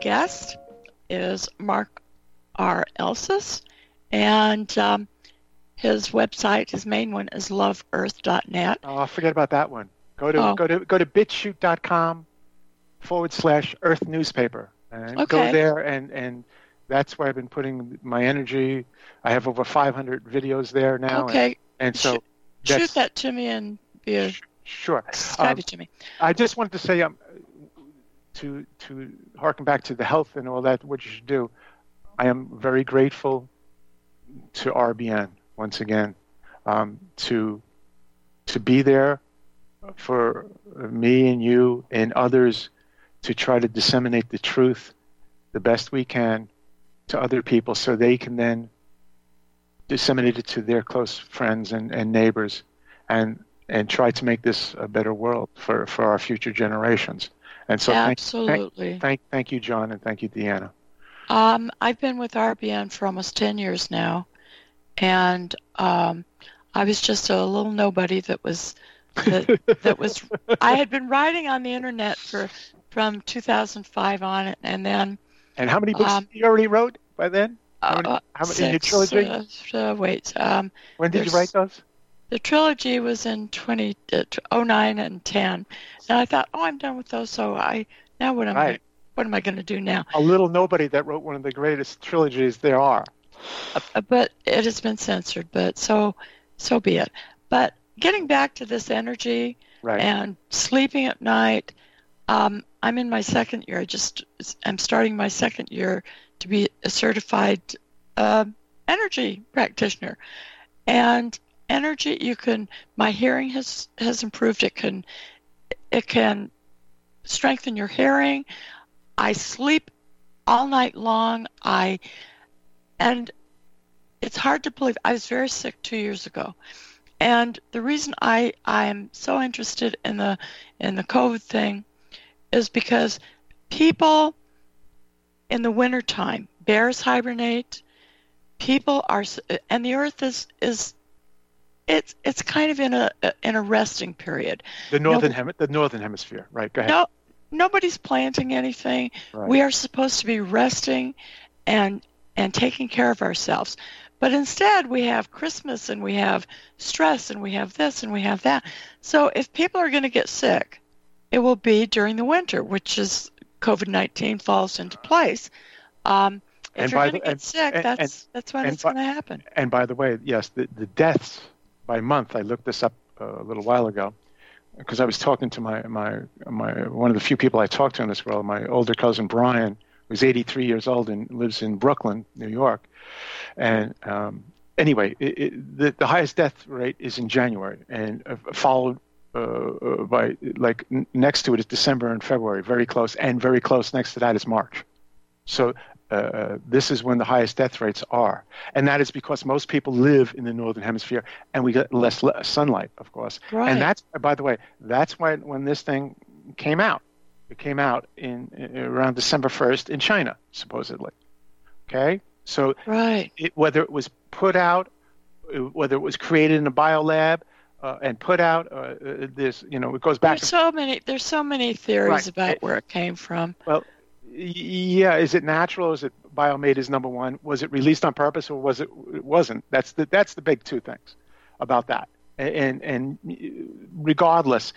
guest is Mark R. Elsis, and his website, his main one, is loveearth.net. Oh, forget about that one. Go to BitChute.com/Earth Newspaper, and go there, and that's where I've been putting my energy. I have over 500 videos there now. Okay. And so shoot that to me and via. Sure. Subscribe it to me. I just wanted to say, to harken back to the health and all that, what you should do. I am very grateful to RBN once again, to be there for me and you and others, to try to disseminate the truth the best we can to other people, so they can then disseminate it to their close friends and neighbors, and try to make this a better world for our future generations. And so absolutely. Thank you, John, and thank you, Deanna. I've been with RBN for almost 10 years now, and I was just a little nobody that was I had been writing on the internet from 2005 on it, and then. And how many books you already wrote by then? How many in your trilogy? When did you write those? The trilogy was in 2009 and 10. And I thought, I'm done with those. So what am I going to do now? A little nobody that wrote one of the greatest trilogies there are. But it has been censored. But so be it. But getting back to this energy and sleeping at night, I'm in my second year. I'm starting my second year to be a certified energy practitioner. And energy, my hearing has improved. It can strengthen your hearing. I sleep all night long. And it's hard to believe. I was very sick 2 years ago. And the reason I am so interested in the COVID thing is because people in the wintertime, bears hibernate, people are, and the earth is it's kind of in a resting period. The northern hemisphere, right? Go ahead. No, nobody's planting anything. Right. We are supposed to be resting and taking care of ourselves. But instead, we have Christmas and we have stress and we have this and we have that. So if people are going to get sick, it will be during the winter, which is COVID-19 falls into place. If you're going to get sick, that's when it's going to happen. And by the way, yes, the deaths by month, I looked this up a little while ago, because I was talking to my one of the few people I talked to in this world, my older cousin Brian, who's 83 years old and lives in Brooklyn, New York. And anyway, the highest death rate is in January, and followed by, like, next to it is December and February, very close, and very close next to that is March. So this is when the highest death rates are. And that is because most people live in the northern hemisphere, and we get less sunlight, of course. Right. And that's, by the way, that's why when this thing came out, it came out in around December 1st in China, supposedly. Okay? So whether it was put out, whether it was created in a biolab and put out, this, it goes back. There's so many theories about where it came from. Well, yeah, is it natural? Is it biomade is number one? Was it released on purpose, or it wasn't? That's the big two things about that. And regardless,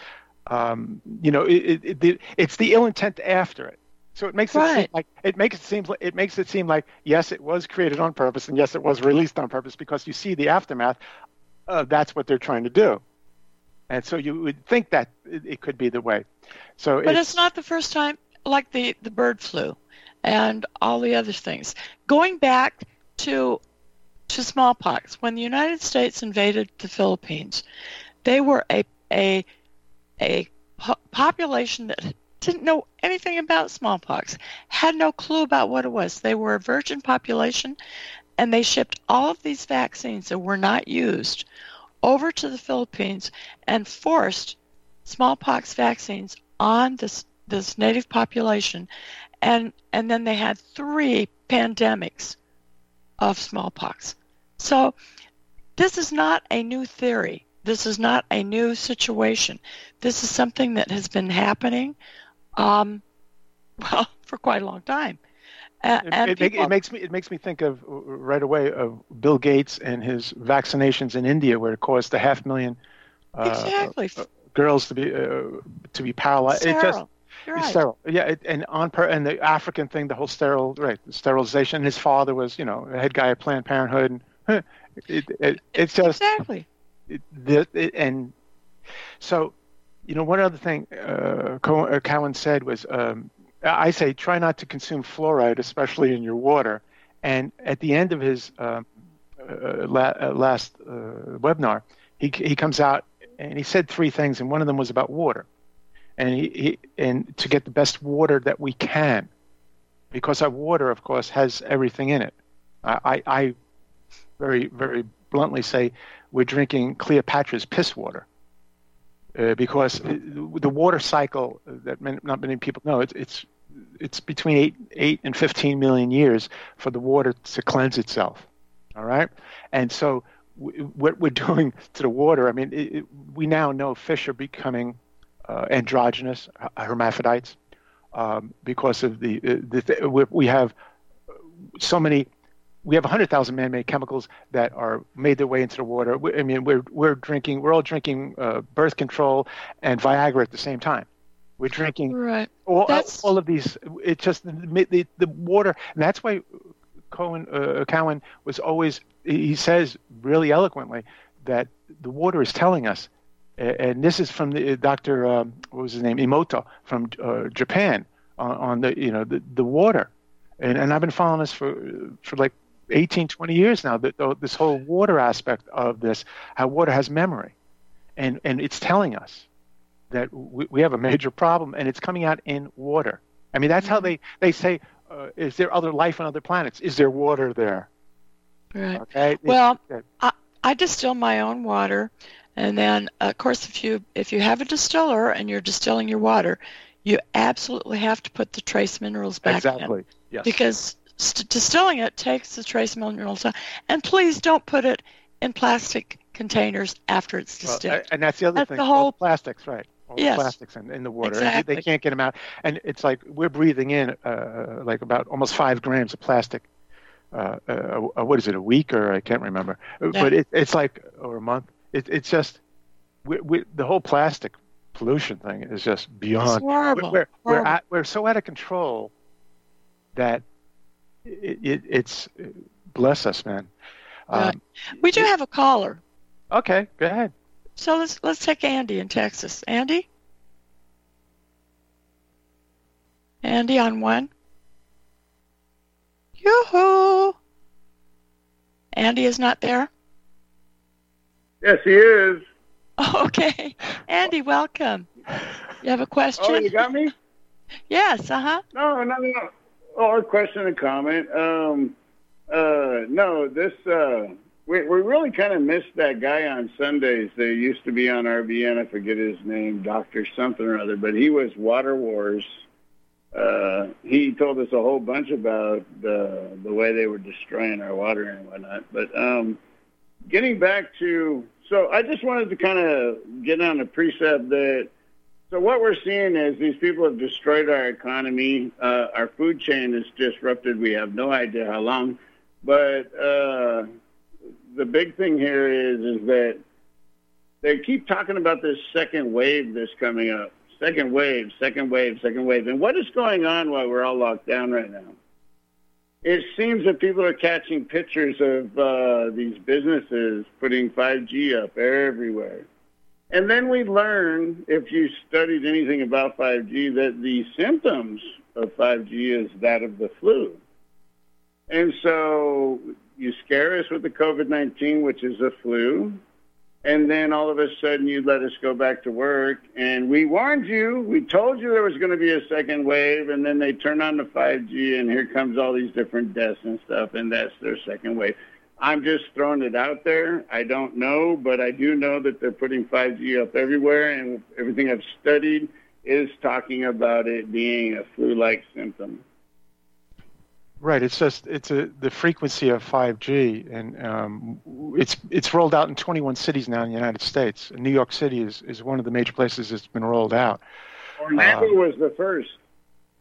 it's the ill intent after it. So it makes it seem like yes, it was created on purpose, and yes, it was released on purpose, because you see the aftermath. That's what they're trying to do, and so you would think that it could be the way. But it's not the first time. Like the bird flu and all the other things. Going back to smallpox, when the United States invaded the Philippines, they were a population that didn't know anything about smallpox, had no clue about what it was. They were a virgin population, and they shipped all of these vaccines that were not used over to the Philippines and forced smallpox vaccines on this native population, and then they had 3 pandemics of smallpox. So this is not a new theory. This is not a new situation. This is something that has been happening, for quite a long time. It makes me think of right away of Bill Gates and his vaccinations in India, where it caused 500,000 girls to be paralyzed. Sterile. You're right. Sterile. Yeah, and the African thing, the whole sterilization. And his father was, a head guy at Planned Parenthood, and it's just exactly. And so, one other thing Cowan said was, I say try not to consume fluoride, especially in your water. And at the end of his last webinar, he comes out and he said three things, and one of them was about water, and and to get the best water that we can, because our water, of course, has everything in it. I very, very bluntly say we're drinking Cleopatra's piss water. Because the water cycle that not many people know, it's between 8 and 15 million years for the water to cleanse itself. All right, and so what we're doing to the water, I mean, we now know fish are becoming androgynous hermaphrodites because of we have so many. We have 100,000 man-made chemicals that are made their way into the water. We're all drinking birth control and Viagra at the same time. We're drinking all of these. It's just the water, and that's why Cowan was always. He says really eloquently that the water is telling us, and this is from the Dr. What was his name, Emoto from Japan on the water, and I've been following this for like 18, 20 years now, this whole water aspect of this, how water has memory. And it's telling us that we have a major problem, and it's coming out in water. I mean, that's how they say, is there other life on other planets? Is there water there? Right. Okay. Well, I distill my own water, and then, of course, if you have a distiller and you're distilling your water, you absolutely have to put the trace minerals back in. Exactly, yes. Because distilling it takes the trace minerals out. And please don't put it in plastic containers after it's distilled. And that's the other thing. The whole plastics, right? All the plastics in the water. Exactly. They can't get them out. And it's like we're breathing in like about almost 5 grams of plastic. What is it, a week, or I can't remember. Yeah. But it's like, or a month. It's just, the whole plastic pollution thing is just beyond. It's horrible. We're so out of control that it's bless us, man. We do have a caller. Okay, go ahead. So let's take Andy in Texas. Andy on one. Yoo-hoo! Andy is not there? Yes, he is. Okay. Andy, welcome. You have a question? Oh, you got me? Yes, uh-huh. No. Oh, a question and comment. We really kind of missed that guy on Sundays. They used to be on RBN. I forget his name, Dr. something or other, but he was Water Wars. He told us a whole bunch about the way they were destroying our water and whatnot. But getting back to, so I just wanted to kind of get on a precept that, so what we're seeing is these people have destroyed our economy. Our food chain is disrupted. We have no idea how long. But the big thing here is that they keep talking about this second wave that's coming up. Second wave. And what is going on while we're all locked down right now? It seems that people are catching pictures of these businesses putting 5G up everywhere. And then we learn, if you studied anything about 5G, that the symptoms of 5G is that of the flu. And so you scare us with the COVID-19, which is a flu, and then all of a sudden you let us go back to work. And we warned you. We told you there was going to be a second wave, and then they turn on the 5G, and here comes all these different deaths and stuff, and that's their second wave. I'm just throwing it out there. I don't know, but I do know that they're putting 5G up everywhere, and everything I've studied is talking about it being a flu-like symptom. Right. It's just the frequency of 5G, and it's rolled out in 21 cities now in the United States. New York City is one of the major places it's been rolled out. Orlando was the first.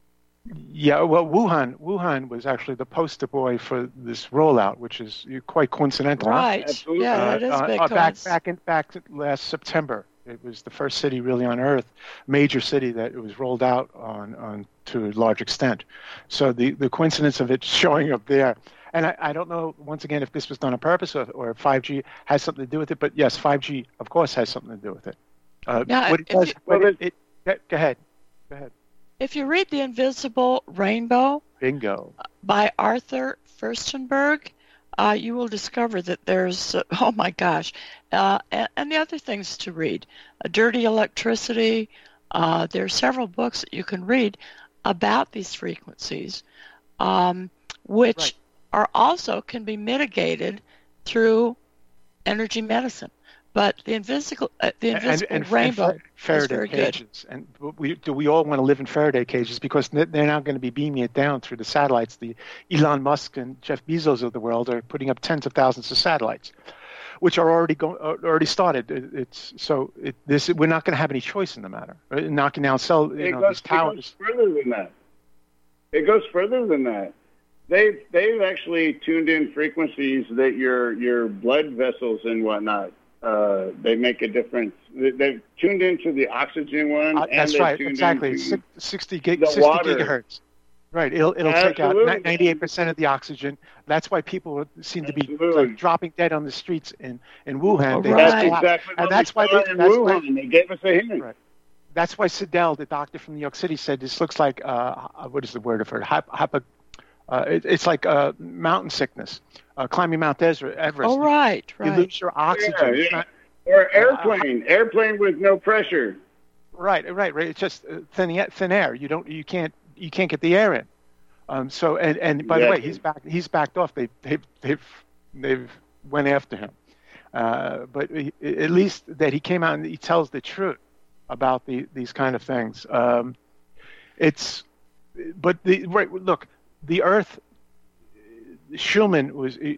Yeah, well, Wuhan was actually the poster boy for this rollout, which is quite coincidental. Right. Absolutely. Yeah, it is big coincidence. Back last September, it was the first city really on Earth, major city that it was rolled out on to a large extent. So the coincidence of it showing up there, and I don't know once again if this was done on purpose or 5G has something to do with it, but yes, 5G of course has something to do with it. Yeah, what it does, go ahead. If you read The Invisible Rainbow Bingo. by Arthur Firstenberg, you will discover that there's, oh my gosh, and the other things to read. Dirty Electricity. There are several books that you can read about these frequencies, which are also can be mitigated through energy medicine. But the invisible rainbow Faraday is very cages. good. And do we all want to live in Faraday cages? Because they're now going to be beaming it down through the satellites. The Elon Musk and Jeff Bezos of the world are putting up tens of thousands of satellites, which are already started. We're not going to have any choice in the matter. Knocking down these towers. It goes further than that. It goes further than that. They've actually tuned in frequencies that your blood vessels and whatnot. They make a difference. They've tuned into the oxygen one. That's right, exactly. 60 gigahertz. Right, it'll take out 98% of the oxygen. That's why people seem to be dropping dead on the streets in Wuhan. That's exactly what that's why they gave us a hint. Right. That's why Sidell, the doctor from New York City, said this looks like what is the word for it? It's like mountain sickness, climbing Mount Everest. Oh, right. You lose your oxygen. Yeah. Or airplane with no pressure. Right. It's just thin air. You can't get the air in. And by the way, he's backed off. They've went after him. But at least that he came out and he tells the truth about these kind of things. Look. The Earth, Schumann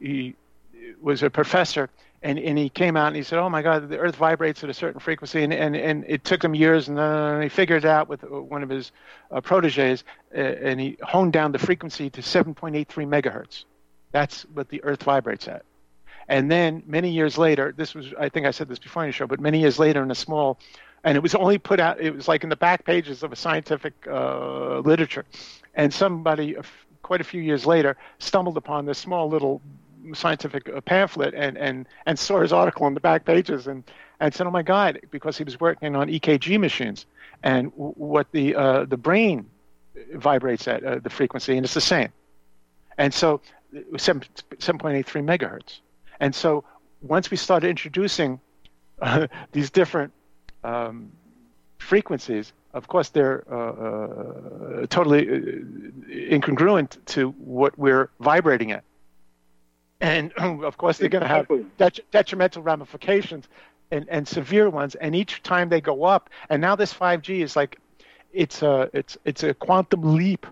was a professor, and he came out and he said, "Oh my God, the Earth vibrates at a certain frequency," and it took him years, and he figured it out with one of his proteges, and he honed down the frequency to 7.83 megahertz. That's what the Earth vibrates at. And then many years later, I think I said this before in the show, but many years later in a small, and it was only put out, it was like in the back pages of a scientific literature, and somebody quite a few years later stumbled upon this small little scientific pamphlet and saw his article on the back pages and said, "Oh my God," because he was working on EKG machines and what the brain vibrates at the frequency, and it's the same. And so it was 7.83 megahertz. And so once we started introducing these different frequencies, of course, they're totally incongruent to what we're vibrating at. And, of course, they're going to have detrimental ramifications and severe ones. And each time they go up, and now this 5G is like it's a quantum leap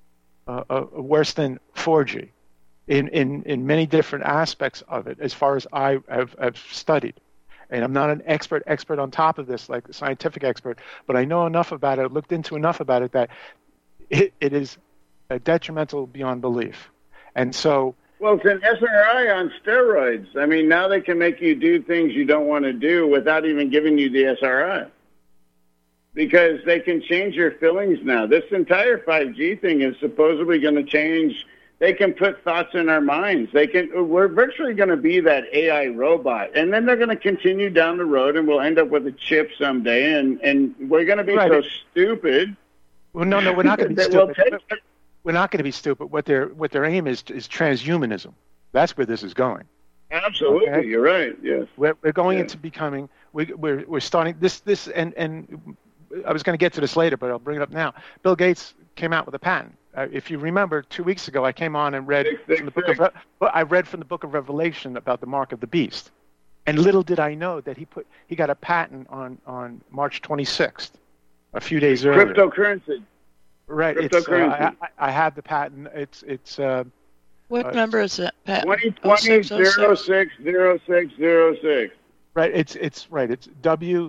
worse than 4G in many different aspects of it, as far as I have studied. And I'm not an expert on top of this, like a scientific expert, but I know enough about it, looked into enough about it, that it is detrimental beyond belief. And so... Well, it's an SRI on steroids. I mean, now they can make you do things you don't want to do without even giving you the SRI. Because they can change your feelings now. This entire 5G thing is supposedly going to change... They can put thoughts in our minds. We're virtually going to be that AI robot. And then they're going to continue down the road, and we'll end up with a chip someday, and we're going to be so stupid. Well, no, we're not going to be stupid. We're not going to be stupid. What their aim is transhumanism. That's where this is going. Absolutely, okay? You're right. Yes, we're going into becoming. We're starting this, and I was going to get to this later, but I'll bring it up now. Bill Gates came out with a patent. If you remember, 2 weeks ago, I came on and read from the book of Revelation about the mark of the beast, and little did I know that he got a patent on March 26th, a few days earlier. Cryptocurrency. Right. Cryptocurrency. I have the patent. It's. What number is it? 2020 060606. Right. It's right. It's W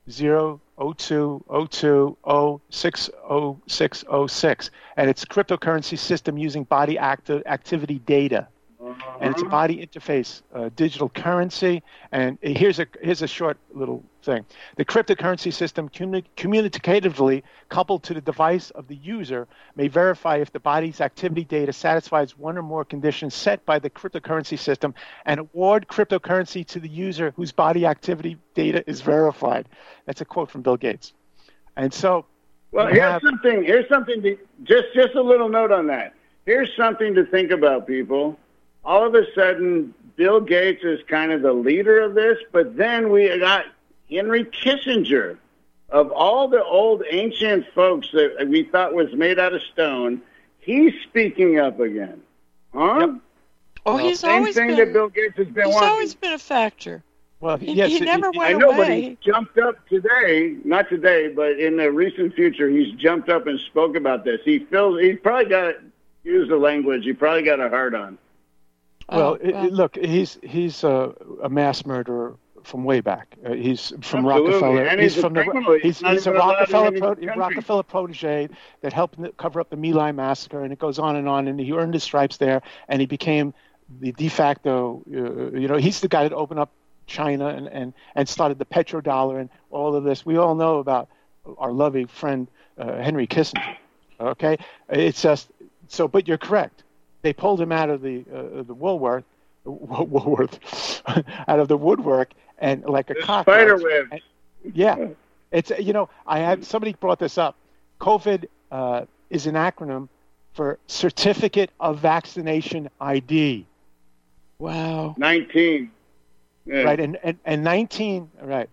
00202060606, and it's a cryptocurrency system using body activity data. And it's a body interface, digital currency. And here's a short little thing. The cryptocurrency system communicatively coupled to the device of the user may verify if the body's activity data satisfies one or more conditions set by the cryptocurrency system and award cryptocurrency to the user whose body activity data is verified. That's a quote from Bill Gates. And so, well, here's something just a little note on that. Here's something to think about, people. All of a sudden, Bill Gates is kind of the leader of this, but then we got Henry Kissinger. Of all the old ancient folks that we thought was made out of stone, he's speaking up again. Huh? Yep. Oh, he's always been, that Bill Gates has been wanting. He's always been a factor. Well, he yes, never went away. I know, but he jumped up today, not today, but in the recent future, he's jumped up and spoke about this. He's probably got, use the language, he probably got a hard on. Well, look, he's a mass murderer from way back. He's from Rockefeller. And he's a Rockefeller protege that helped cover up the My Lai massacre, and it goes on. And he earned his stripes there, and he became the de facto. He's the guy that opened up China and started the petrodollar and all of this. We all know about our lovely friend Henry Kissinger. Okay, it's just so. But you're correct. They pulled him out of the Woolworth, out of the woodwork, and like a cockroach. Spider webs. Yeah, it's I had somebody brought this up. COVID is an acronym for Certificate of Vaccination ID. Wow. 19. Yeah. Right, and 19. Right.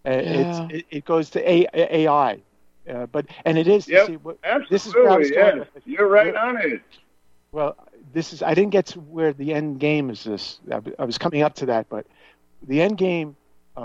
It goes to AI. But it is. Yep, see, absolutely. This is where I was going. You're right on it. Well, I didn't get to where the end game is. I was coming up to that, but the end game.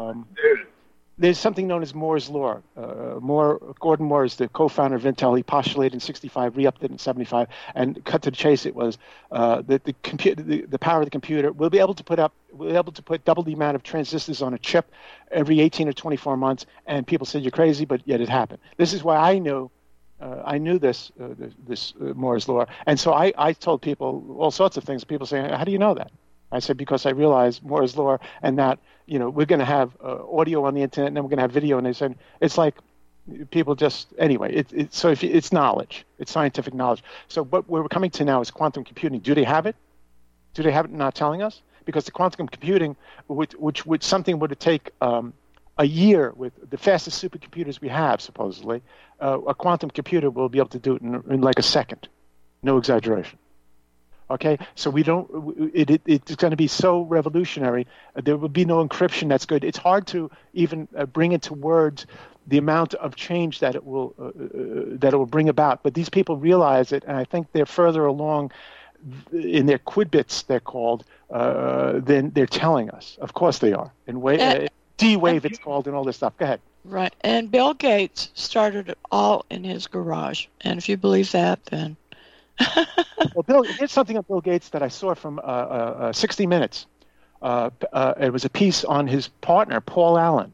There's something known as Moore's law. Gordon Moore is the co-founder of Intel. He postulated in '65, re-upped it in '75, and cut to the chase. It was that the power of the computer. We'll be able to put double the amount of transistors on a chip every 18 or 24 months. And people said you're crazy, but yet it happened. This is why I knew this Moore's law, and so I told people all sorts of things. People saying, "How do you know that?" I said, because I realized Moore's law, and that we're going to have audio on the internet, and then we're going to have video. And they said it's like people just anyway. It's knowledge, it's scientific knowledge. So what we're coming to now is quantum computing. Do they have it? Do they have it? Not telling us, because the quantum computing, which would take a year with the fastest supercomputers we have, supposedly, a quantum computer will be able to do it in like a second. No exaggeration. Okay, so we don't. It's going to be so revolutionary. There will be no encryption that's good. It's hard to even bring into words the amount of change that it will bring about. But these people realize it, and I think they're further along in their qubits, they're called, than they're telling us. Of course they are. D-Wave, it's called, and all this stuff. Go ahead. Right, and Bill Gates started it all in his garage. And if you believe that, then. Well, Bill, here's something on Bill Gates that I saw from 60 Minutes. It was a piece on his partner, Paul Allen,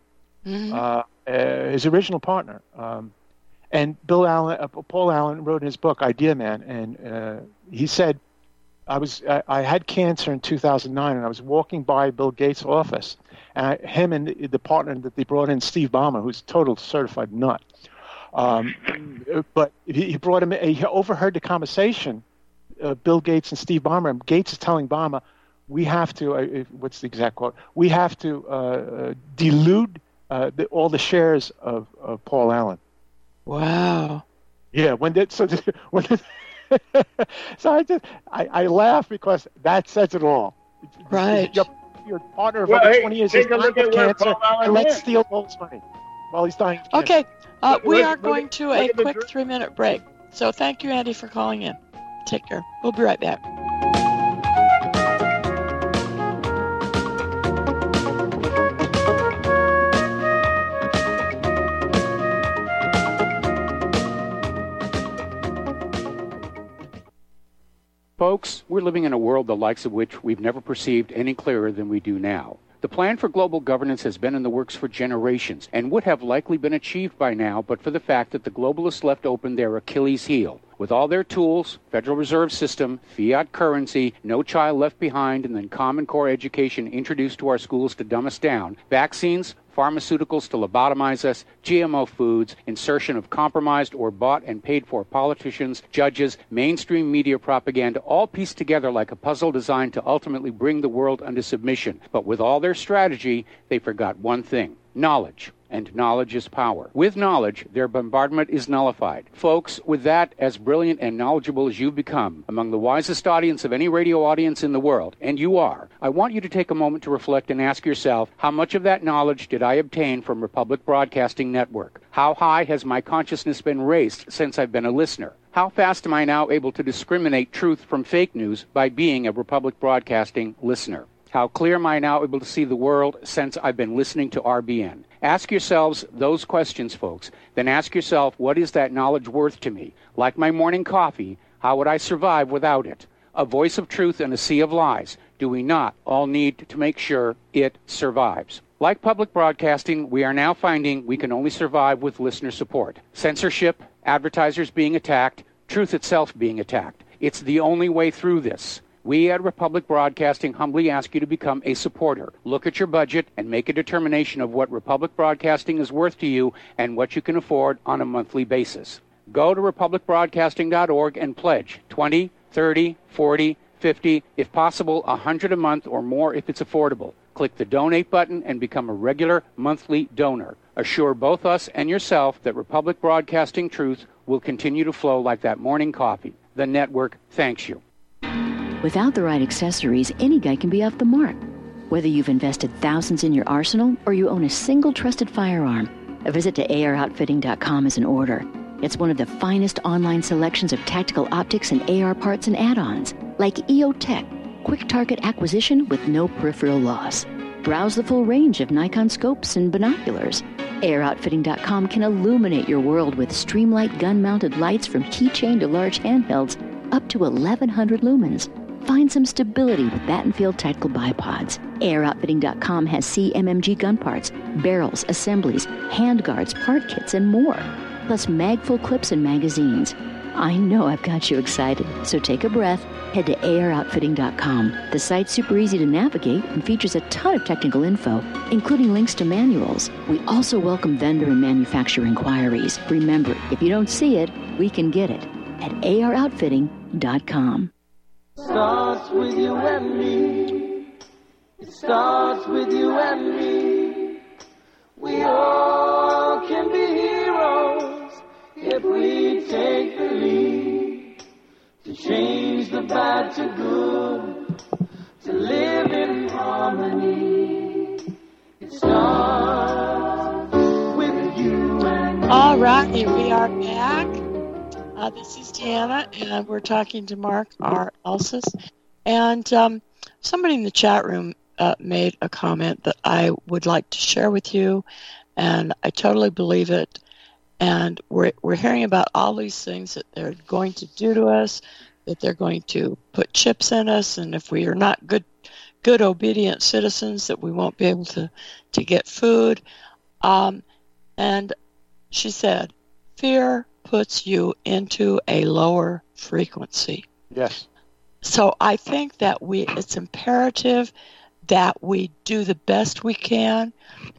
his original partner. And Paul Allen wrote in his book, Idea Man, and he said, I had cancer in 2009, and I was walking by Bill Gates' office, and him and the partner that they brought in, Steve Ballmer, who's a total certified nut. But he brought him. He overheard the conversation, Bill Gates and Steve Ballmer. And Gates is telling Ballmer, "We have to." What's the exact quote? We have to dilute all the shares of Paul Allen. Wow. Yeah. So I laugh because that says it all. Right. Your partner of over 20 years is dying of cancer, and let's steal Paul's money while he's dying of cancer. Okay. We are going to a quick 3-minute break. So thank you, Andy, for calling in. Take care. We'll be right back. Folks, we're living in a world the likes of which we've never perceived any clearer than we do now. The plan for global governance has been in the works for generations and would have likely been achieved by now but for the fact that the globalists left open their Achilles heel. With all their tools, Federal Reserve System, fiat currency, no child left behind, and then Common Core education introduced to our schools to dumb us down, vaccines, pharmaceuticals to lobotomize us, GMO foods, insertion of compromised or bought and paid for politicians, judges, mainstream media propaganda, all pieced together like a puzzle designed to ultimately bring the world under submission. But with all their strategy, they forgot one thing: knowledge. And knowledge is power. With knowledge, their bombardment is nullified. Folks, with that, as brilliant and knowledgeable as you've become, among the wisest audience of any radio audience in the world, and you are, I want you to take a moment to reflect and ask yourself, how much of that knowledge did I obtain from Republic Broadcasting Network? How high has my consciousness been raised since I've been a listener? How fast am I now able to discriminate truth from fake news by being a Republic Broadcasting listener? How clear am I now able to see the world since I've been listening to RBN? Ask yourselves those questions, folks. Then ask yourself, what is that knowledge worth to me? Like my morning coffee, how would I survive without it? A voice of truth in a sea of lies. Do we not all need to make sure it survives? Like public broadcasting, we are now finding we can only survive with listener support. Censorship, advertisers being attacked, truth itself being attacked. It's the only way through this. We at Republic Broadcasting humbly ask you to become a supporter. Look at your budget and make a determination of what Republic Broadcasting is worth to you and what you can afford on a monthly basis. Go to republicbroadcasting.org and pledge $20, $30, $40, $50, if possible, $100 a month or more if it's affordable. Click the donate button and become a regular monthly donor. Assure both us and yourself that Republic Broadcasting truth will continue to flow like that morning coffee. The network thanks you. Without the right accessories, any guy can be off the mark. Whether you've invested thousands in your arsenal or you own a single trusted firearm, a visit to AROutfitting.com is in order. It's one of the finest online selections of tactical optics and AR parts and add-ons, like EOTech, quick target acquisition with no peripheral loss. Browse the full range of Nikon scopes and binoculars. AROutfitting.com can illuminate your world with Streamlight gun-mounted lights from keychain to large handhelds up to 1,100 lumens. Find some stability with Battenfield Tactical Bipods. AROutfitting.com has CMMG gun parts, barrels, assemblies, handguards, part kits, and more. Plus mag-full clips and magazines. I know I've got you excited, so take a breath. Head to AROutfitting.com. The site's super easy to navigate and features a ton of technical info, including links to manuals. We also welcome vendor and manufacturer inquiries. Remember, if you don't see it, we can get it at AROutfitting.com. Starts with you and me. It starts with you and me. We all can be heroes if we take the lead to change the bad to good, to live in harmony. It starts with you and me. All right, we are back. This is Deanna, and we're talking to Mark R. Elsis. And somebody in the chat room made a comment that I would like to share with you, and I totally believe it. And we're hearing about all these things that they're going to do to us, that they're going to put chips in us, and if we are not good obedient citizens, that we won't be able to get food. And she said, fear puts you into a lower frequency. Yes. So I think that it's imperative that we do the best we can.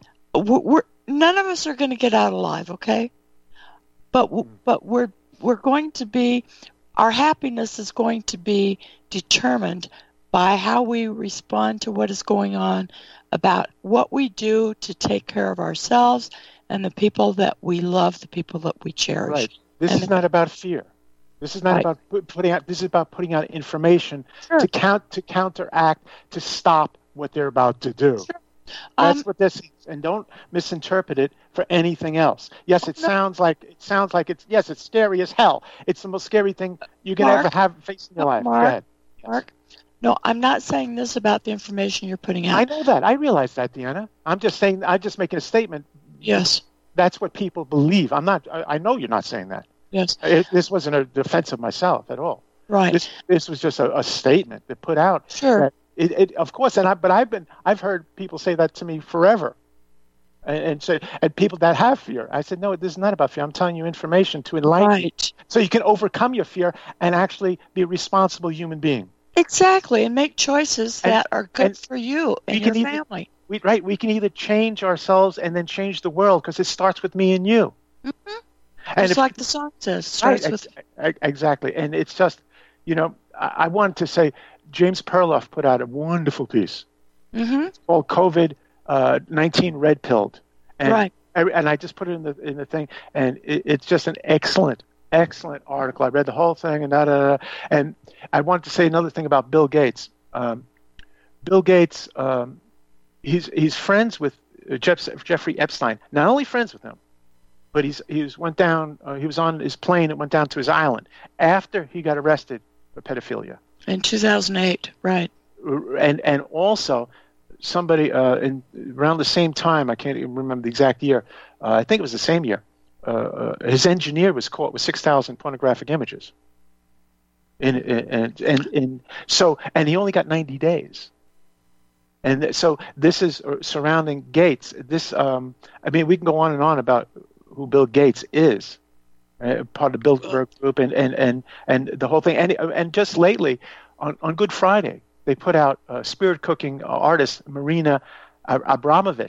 None of us are going to get out alive, okay? But we're going to be, our happiness is going to be determined by how we respond to what is going on, about what we do to take care of ourselves and the people that we love, the people that we cherish. Right. This is not about fear. This is not about putting out. This is about putting out information to counteract, to stop what they're about to do. Sure. That's what this is, and don't misinterpret it for anything else. Yes, it sounds like it's. Yes, it's scary as hell. It's the most scary thing you can ever have facing your life. Go ahead. Yes. Mark. No, I'm not saying this about the information you're putting out. I know that. I realize that, Deanna. I'm just saying. I'm just making a statement. Yes. That's what people believe. I'm not. I know you're not saying that. Yes. This wasn't a defense of myself at all. Right. This was just a statement that put out. Sure. Of course, but I've heard people say that to me forever, and people that have fear. I said, no, this is not about fear. I'm telling you information to enlighten you, so you can overcome your fear and actually be a responsible human being. Exactly, and make choices that are good for you and your family. We can either change ourselves and then change the world, because it starts with me and you. Mm-hmm. And just like the song says, starts with exactly. And it's just, I wanted to say, James Perloff put out a wonderful piece. Mm-hmm. It's called COVID-19 Red Pilled, and I just put it in the thing, and it's just an excellent article. I read the whole thing, and I wanted to say another thing about Bill Gates. Bill Gates, he's friends with Jeffrey Epstein. Not only friends with him, but he was on his plane and went down to his island after he got arrested for pedophilia. In 2008, right. And also, somebody around the same time, I can't even remember the exact year, I think it was the same year, his engineer was caught with 6,000 pornographic images. And he only got 90 days. And so this is surrounding Gates. We can go on and on about who Bill Gates is, part of the Bilderberg Group, and the whole thing. And just lately, on Good Friday, they put out spirit cooking artist Marina Abramovich.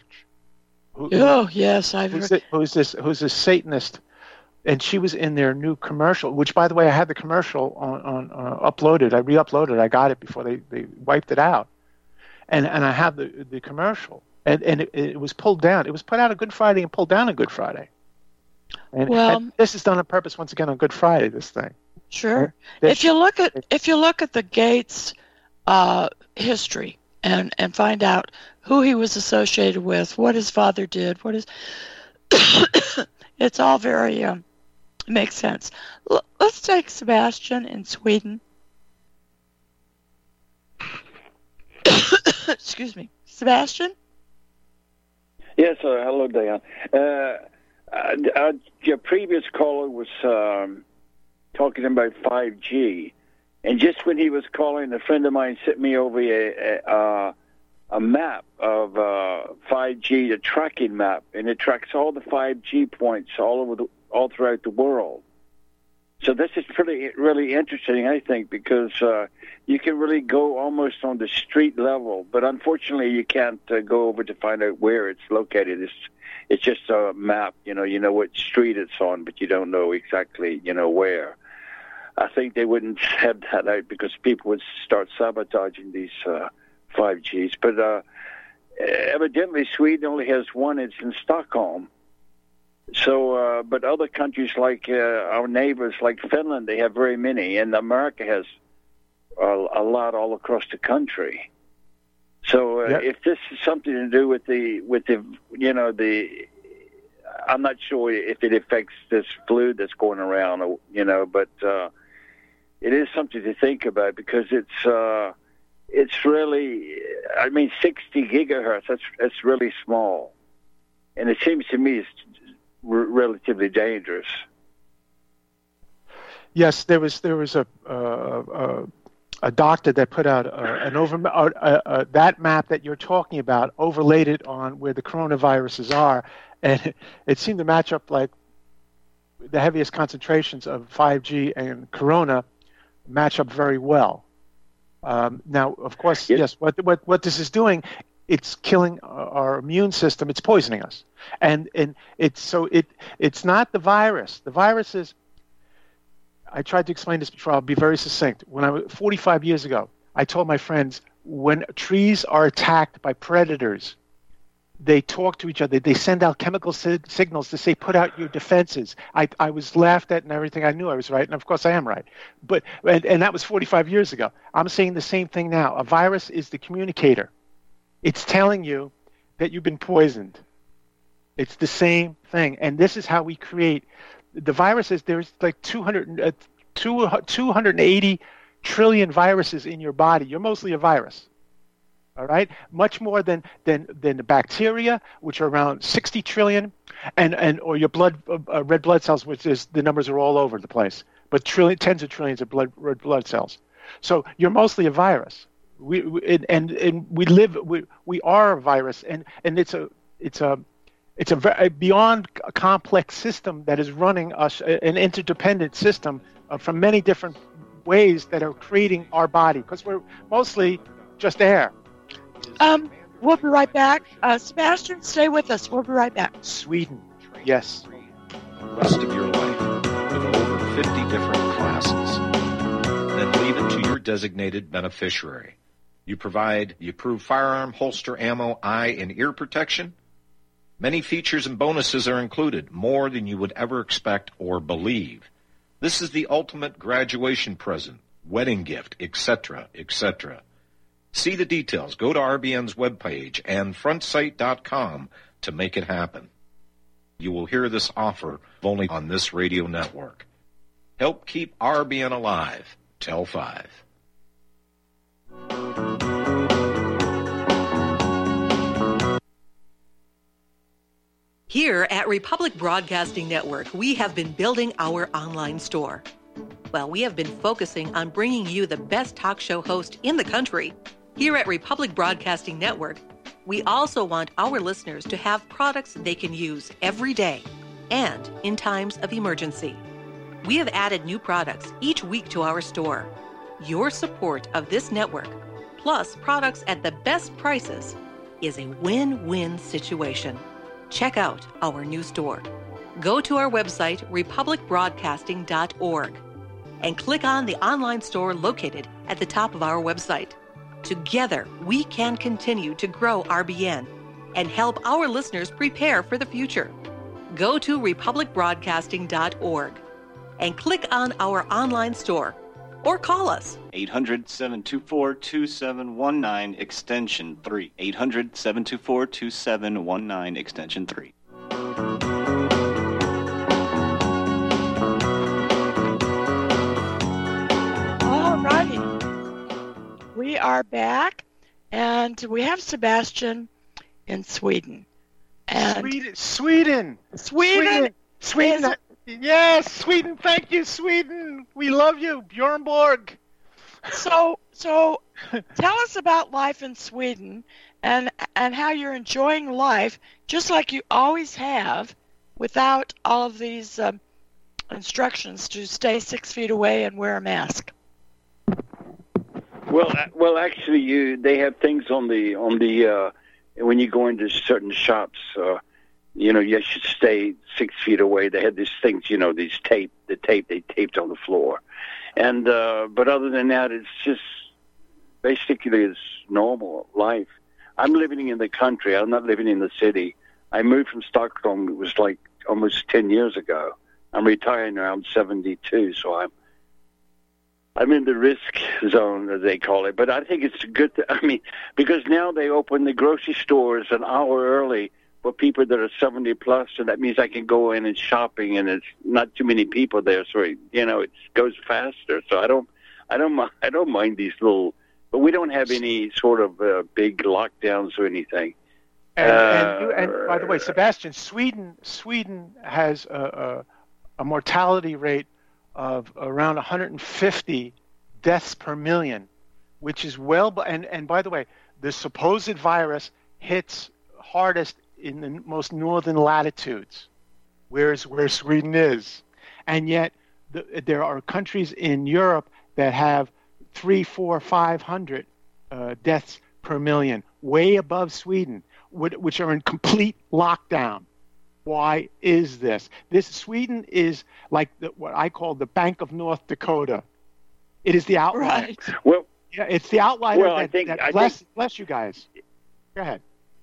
I've heard. Who's this Satanist, and she was in their new commercial. Which, by the way, I had the commercial on uploaded. I re-uploaded. I got it before they wiped it out, and I have the commercial, and it was pulled down. It was put out on Good Friday and pulled down on Good Friday. And this is done on purpose once again on Good Friday. This thing. Sure. If you look at the Gates history and find out who he was associated with, what his father did, it's all very makes sense. Let's take Sebastian in Sweden. Excuse me, Sebastian. Yes, hello, Diane. Your previous caller was talking about 5G, and just when he was calling, a friend of mine sent me over a map of 5G, a tracking map, and it tracks all the 5G points all throughout the world. So this is really interesting, I think, because you can really go almost on the street level, but unfortunately you can't go over to find out where it's located. It's just a map, you know what street it's on, but you don't know exactly, where. I think they wouldn't have that out because people would start sabotaging these 5Gs. But evidently Sweden only has one. It's in Stockholm. So, but other countries like our neighbors, like Finland, they have very many, and America has a lot all across the country. So, if this is something to do with the I'm not sure if it affects this flu that's going around, but it is something to think about because it's really, 60 gigahertz. That's really small, and it seems to me it's relatively dangerous. Yes, there was a doctor that put out that map that you're talking about, overlaid it on where the coronaviruses are, and it seemed to match up like the heaviest concentrations of 5G and corona match up very well. Now, of course, yes. What this is doing, it's killing our immune system. It's poisoning us, and it's not the virus. The virus is. I tried to explain this before. I'll be very succinct. When I was 45 years ago, I told my friends when trees are attacked by predators, they talk to each other. They send out chemical signals to say, "Put out your defenses." I was laughed at and everything. I knew I was right, and of course I am right. But and that was 45 years ago. I'm saying the same thing now. A virus is the communicator. It's telling you that you've been poisoned. It's the same thing, and this is how we create. The viruses, there's like 280 trillion viruses in your body. You're mostly a virus, all right? Much more than the bacteria, which are around 60 trillion, or your red blood cells, which is the numbers are all over the place. But tens of trillions of red blood cells. So you're mostly a virus. We live. We are a virus, and it's a very beyond a complex system that is running us, an interdependent system from many different ways that are creating our body, because we're mostly just air. We'll be right back. Sebastian, stay with us. We'll be right back. Sweden, yes. The rest of your life with over 50 different classes. Then leave it to your designated beneficiary. You provide the approved firearm, holster, ammo, eye, and ear protection. Many features and bonuses are included, more than you would ever expect or believe. This is the ultimate graduation present, wedding gift, etc., etc. See the details. Go to RBN's webpage and frontsight.com to make it happen. You will hear this offer only on this radio network. Help keep RBN alive. Tell 5. Here at Republic Broadcasting Network, we have been building our online store. Well, we have been focusing on bringing you the best talk show host in the country. Here at Republic Broadcasting Network, we also want our listeners to have products they can use every day and in times of emergency. We have added new products each week to our store. Your support of this network, plus products at the best prices, is a win-win situation. Check out our new store. Go to our website, republicbroadcasting.org, and click on the online store located at the top of our website. Together, we can continue to grow RBN and help our listeners prepare for the future. Go to republicbroadcasting.org and click on our online store or call us. 800-724-2719, extension 3. 800-724-2719, extension 3. All righty. We are back, and we have Sebastian in Sweden. And Sweden. Yes, Sweden. Thank you, Sweden. We love you, Bjorn Borg. So tell us about life in Sweden and how you're enjoying life, just like you always have, without all of these instructions to stay 6 feet away and wear a mask. Well, actually, they have things on the when you go into certain shops. You should stay 6 feet away. They had these things, the tape they taped on the floor. And, but other than that, it's just basically it's normal life. I'm living in the country. I'm not living in the city. I moved from Stockholm. It was like almost 10 years ago. I'm retiring now. I'm 72. So I'm in the risk zone, as they call it. But I think it's good. Because now they open the grocery stores an hour early for people that are 70 plus, and that means I can go in and shopping, and it's not too many people there, so it goes faster. So I don't mind these little, but we don't have any sort of big lockdowns or anything. And by the way, Sebastian, Sweden has a mortality rate of around 150 deaths per million, which is and by the way, the supposed virus hits hardest in the most northern latitudes, where Sweden is. And yet there are countries in Europe that have 300, 400, 500 deaths per million, way above Sweden, which are in complete lockdown. Why is this? Sweden is like what I call the Bank of North Dakota. It is the outlier. Right. Well, yeah, it's the outlier well, bless you guys. Go ahead.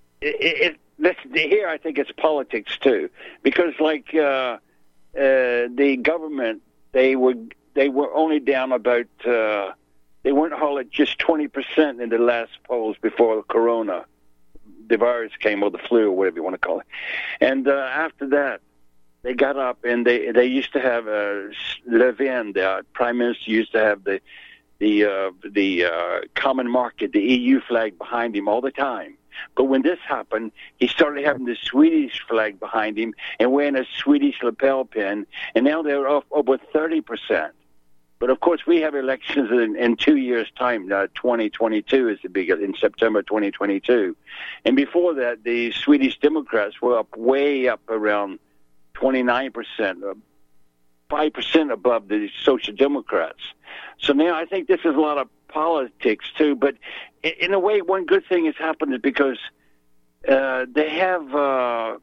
Here, I think it's politics too, because the government, they were only down about they weren't all at just 20% in the last polls before the corona, the virus came, or the flu, or whatever you want to call it, and after that they got up, and they used to have Löfven, the prime minister, used to have the common market, the EU flag behind him all the time. But when this happened, he started having the Swedish flag behind him and wearing a Swedish lapel pin, and now they're up over 30%. But of course, we have elections in 2 years' time. 2022 is the big, in September 2022, and before that, the Swedish Democrats were way up around 29%, 5% above the Social Democrats. So now I think this is a lot of politics too. But in a way, one good thing has happened is because they have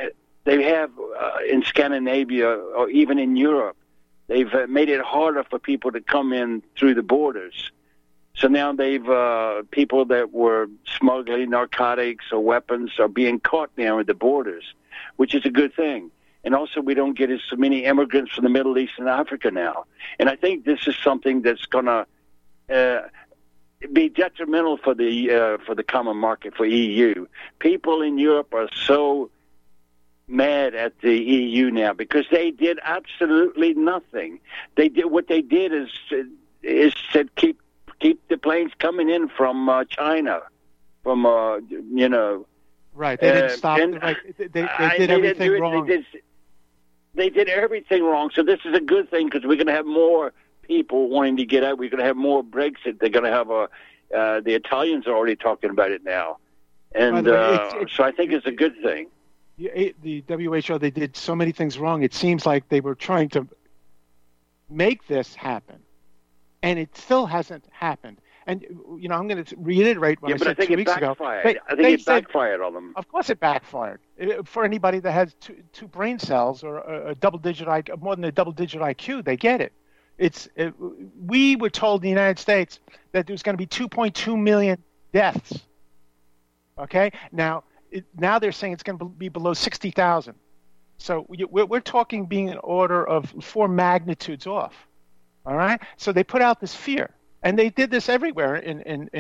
in Scandinavia or even in Europe, they've made it harder for people to come in through the borders. So now people that were smuggling narcotics or weapons are being caught now at the borders, which is a good thing. And also we don't get so many immigrants from the Middle East and Africa now. And I think this is something that's going to be detrimental for the common market, for EU. People in Europe are so mad at the EU now because they did absolutely nothing. What they did is said keep the planes coming in from China, from Right, they didn't stop. They did everything wrong. They did everything wrong. So this is a good thing because we're going to have more people wanting to get out. We're going to have more Brexit. They're going to have the Italians are already talking about it now, and so I think it's a good thing. The WHO, they did so many things wrong. It seems like they were trying to make this happen, and it still hasn't happened. And, I'm going to reiterate what I said 2 weeks ago. I think it backfired on them. Of course it backfired. For anybody that has two brain cells or more than a double-digit IQ, they get it. We were told in the United States that there was going to be 2.2 million deaths. Okay? Now they're saying it's going to be below 60,000. So we're talking being an order of 4 magnitudes off. All right? So they put out this fear. And they did this everywhere in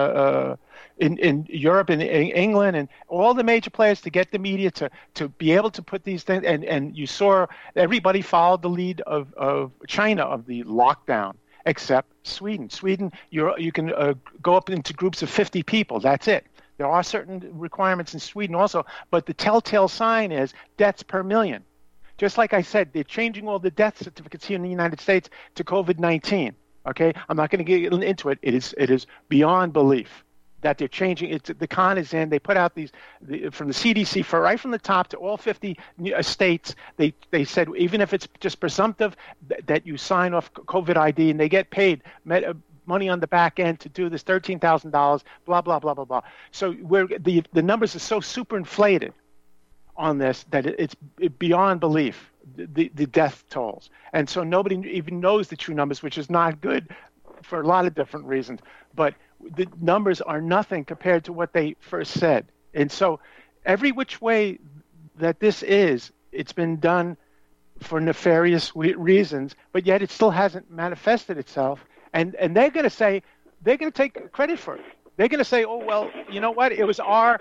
Europe and England and all the major players to get the media to be able to put these things. And you saw everybody followed the lead of China of the lockdown, except Sweden. Sweden, you can go up into groups of 50 people. That's it. There are certain requirements in Sweden also, but the telltale sign is deaths per million. Just like I said, they're changing all the death certificates here in the United States to COVID-19. Okay, I'm not going to get into it. It is beyond belief that they're changing. The con is in. They put out from the CDC right from the top to all 50 states. They said even if it's just presumptive that you sign off COVID ID and they get paid money on the back end to do this $13,000. Blah blah blah blah blah. So the numbers are so super inflated on this that it's beyond belief. The death tolls. And so nobody even knows the true numbers, which is not good for a lot of different reasons. But the numbers are nothing compared to what they first said. And so every which way that it's been done for nefarious reasons, but yet it still hasn't manifested itself. And they're going to take credit for it. They're going to say, oh, well, you know what? It was our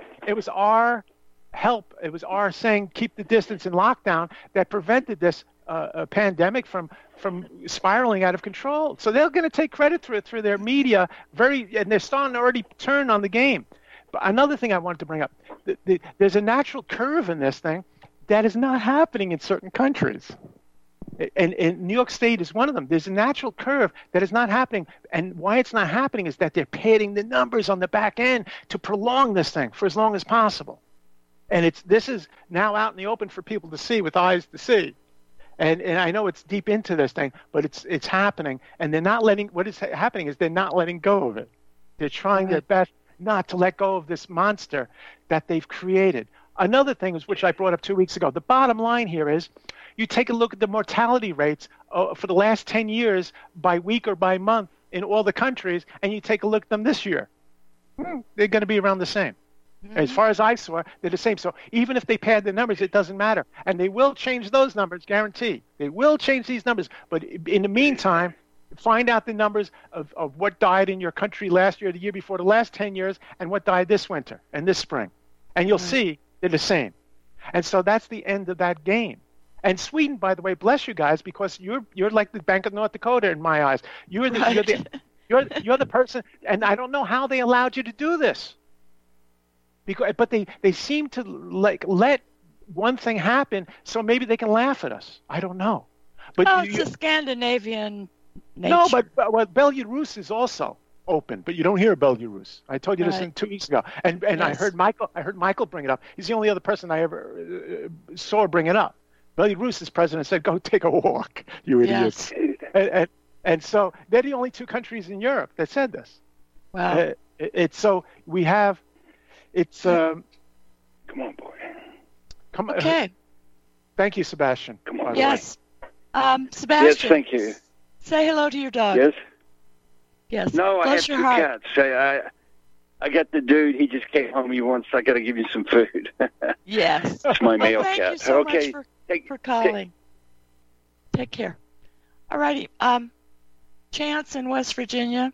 help. It was our saying keep the distance and lockdown that prevented this pandemic from spiraling out of control. So they're going to take credit through their media, and they're starting to already turn on the game. But another thing I wanted to bring up, there's a natural curve in this thing that is not happening in certain countries. And New York State is one of them. There's a natural curve that is not happening. And why it's not happening is that they're padding the numbers on the back end to prolong this thing for as long as possible. And this is now out in the open for people to see with eyes to see. And I know it's deep into this thing, but it's happening. And they're not what is happening is they're not letting go of it. They're trying their best not to let go of this monster that they've created. Another thing is, which I brought up 2 weeks ago, the bottom line here is you take a look at the mortality rates for the last 10 years by week or by month in all the countries, and you take a look at them this year. They're going to be around the same. As far as I saw, they're the same. So even if they pad the numbers, it doesn't matter. And they will change those numbers, guarantee. They will change these numbers. But in the meantime, find out the numbers of what died in your country last year, the year before, the last 10 years, and what died this winter and this spring. And you'll see they're the same. And so that's the end of that game. And Sweden, by the way, bless you guys, because you're like the Bank of North Dakota in my eyes. You're the person, and I don't know how they allowed you to do this. But they seem to let one thing happen, so maybe they can laugh at us. I don't know. But it's a Scandinavian nature. No, but Belarus is also open, but you don't hear Belarus. I told you this 2 weeks ago, and yes. I heard Michael bring it up. He's the only other person I ever saw bring it up. Belarus's president said, "Go take a walk, you idiots." Yes. And so they're the only two countries in Europe that said this. Wow. So we have. It's. Come on, boy. Come on. Okay. Thank you, Sebastian. Come on. Yes. Sebastian. Yes, thank you. Say hello to your dog. Yes. Yes. No, I have two cats. I got the dude. He just came home. He wants. I got to give you some food. Yes. It's my male thank cat. You so okay. Much for calling. Take care. All righty. Chance in West Virginia.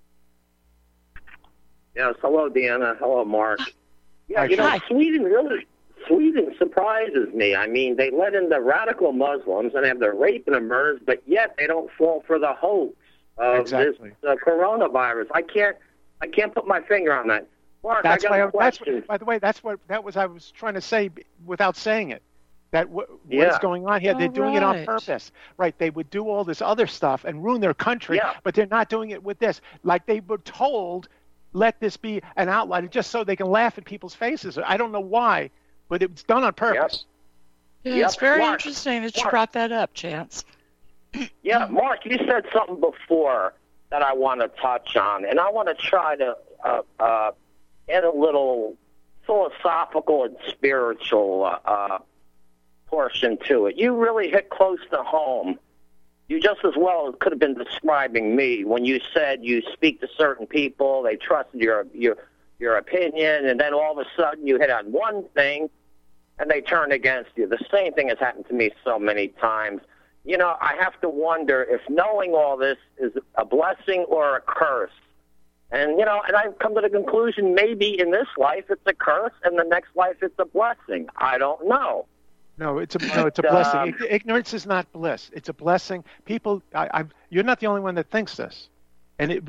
Yes. Hello, Deanna. Hello, Mark. Yeah, Hi. Sweden surprises me. I mean, they let in the radical Muslims and have the rape and the murders, but yet they don't fall for the hoax of this coronavirus. I can't put my finger on that. Mark, I got a question. By the way, I was trying to say without saying it. That what is going on here? They're doing it on purpose, right? They would do all this other stuff and ruin their country, but they're not doing it with this. Like they were told, let this be an outlet, just so they can laugh in people's faces. I don't know why, but it's done on purpose. Yep. Yeah, it's very interesting that you brought that up, Chance. Yeah, Mark, you said something before that I want to touch on, and I want to try to add a little philosophical and spiritual portion to it. You really hit close to home. You just as well could have been describing me when you said you speak to certain people, they trusted your opinion, and then all of a sudden you hit on one thing and they turn against you. The same thing has happened to me so many times. You know, I have to wonder if knowing all this is a blessing or a curse. And, and I've come to the conclusion maybe in this life it's a curse and the next life it's a blessing. I don't know. No, it's a blessing. Ignorance is not bliss. It's a blessing. People, you're not the only one that thinks this. And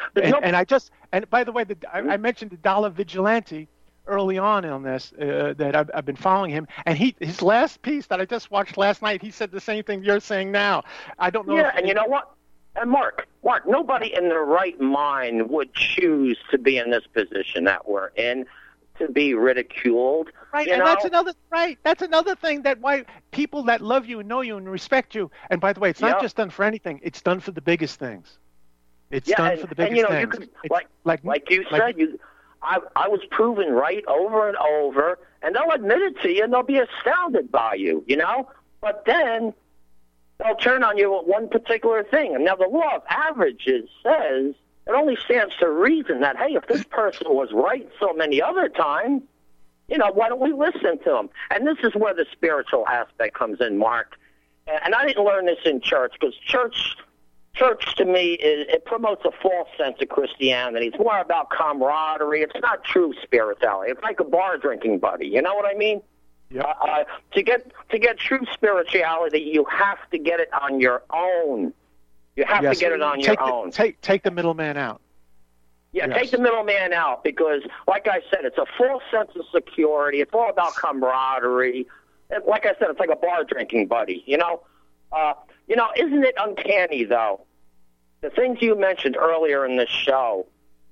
by the way, I mentioned the Dollar Vigilante early on this that I've been following him, and his last piece that I just watched last night, he said the same thing you're saying now. I don't know. Yeah, and you know what? And Mark, nobody in their right mind would choose to be in this position that we're in, to be ridiculed. Right, and that's another thing that why people that love you and know you and respect you. And by the way, it's not just done for anything; it's done for the biggest things. It's done for the biggest things. Like you said, I was proven right over and over, and they'll admit it to you, and they'll be astounded by you, But then they'll turn on you with one particular thing. And now the law of averages says it only stands to reason that, hey, if this person was right so many other times, why don't we listen to them? And this is where the spiritual aspect comes in, Mark. And I didn't learn this in church, because church to me, it promotes a false sense of Christianity. It's more about camaraderie. It's not true spirituality. It's like a bar drinking buddy. You know what I mean? Yeah. To get true spirituality, you have to get it on your own. You have to get it on your own. Take the middleman out. Yeah, take the middleman out, because, like I said, it's a false sense of security. It's all about camaraderie. Like I said, it's like a bar drinking buddy. Isn't it uncanny, though? The things you mentioned earlier in this show,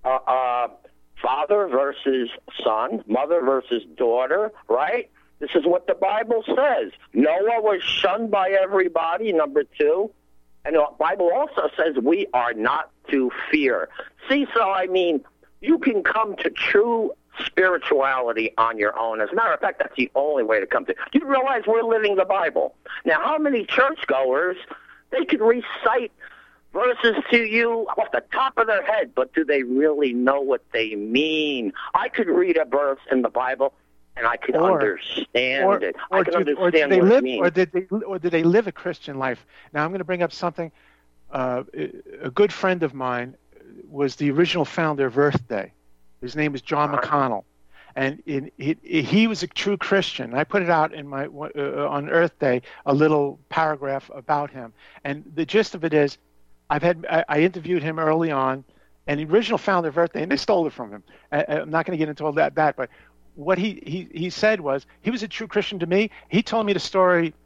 father versus son, mother versus daughter, right? This is what the Bible says. Noah was shunned by everybody, number 2. And the Bible also says we are not to fear. See, so I mean, you can come to true spirituality on your own. As a matter of fact, that's the only way to come to. Do you realize we're living the Bible? Now, how many churchgoers, they could recite verses to you off the top of their head, but do they really know what they mean? I could read a verse in the Bible, and I could understand it. I can understand what it means. Or did they live a Christian life? Now, I'm going to bring up something. A good friend of mine was the original founder of Earth Day. His name is John McConnell, and he was a true Christian. I put it out in my on Earth Day, a little paragraph about him. And the gist of it is, I interviewed him early on, and the original founder of Earth Day, and they stole it from him. I'm not going to get into all that, but what he said was, he was a true Christian to me. He told me the story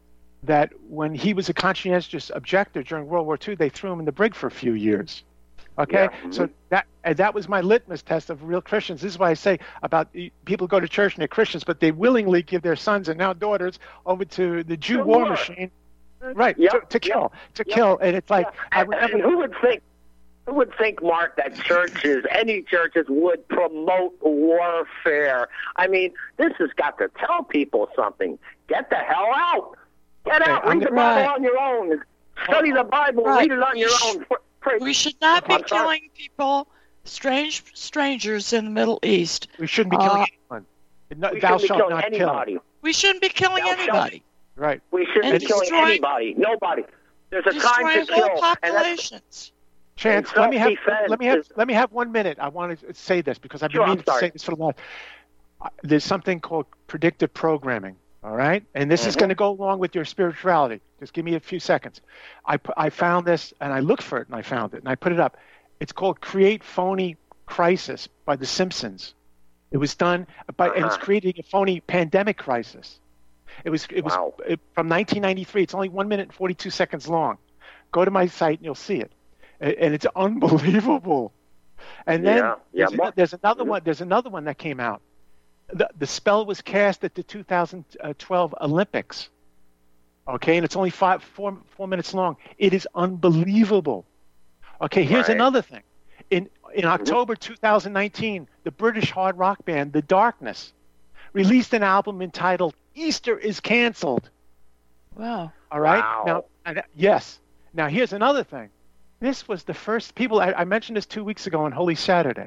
that when he was a conscientious objector during World War II, they threw him in the brig for a few years. Okay, so that was my litmus test of real Christians. This is why I say about people go to church and they're Christians, but they willingly give their sons and now daughters over to the Jew war machine, right? To kill, and it's like I remember. And who would think, Mark, that any churches would promote warfare? I mean, this has got to tell people something. Get the hell out. Get out. Read the Bible on your own. Study the Bible. Read it on your own. We should not be killing people, strangers in the Middle East. We shouldn't be killing anyone. Thou shalt not anybody. kill. We shouldn't be killing anybody. Right. We shouldn't be killing anybody. Nobody. There's a time to kill. Populations. Chance, let me have 1 minute. I want to say this because I've been meaning to say this for a while. There's something called predictive programming. All right, and this is going to go along with your spirituality. Just give me a few seconds. I found this, and I looked for it, and I found it, and I put it up. It's called Create Phony Crisis by The Simpsons. It was done and it's creating a phony pandemic crisis. It was from 1993. It's only 1 minute and 42 seconds long. Go to my site, and you'll see it, and it's unbelievable. And then there's another one. There's another one that came out. The spell was cast at the 2012 Olympics. Okay, and it's only 4 minutes long. It is unbelievable. Okay, here's another thing. In October 2019, the British hard rock band The Darkness released an album entitled Easter is Cancelled. Wow. All right? Wow. Now, here's another thing. This was the first people, I mentioned this 2 weeks ago on Holy Saturday.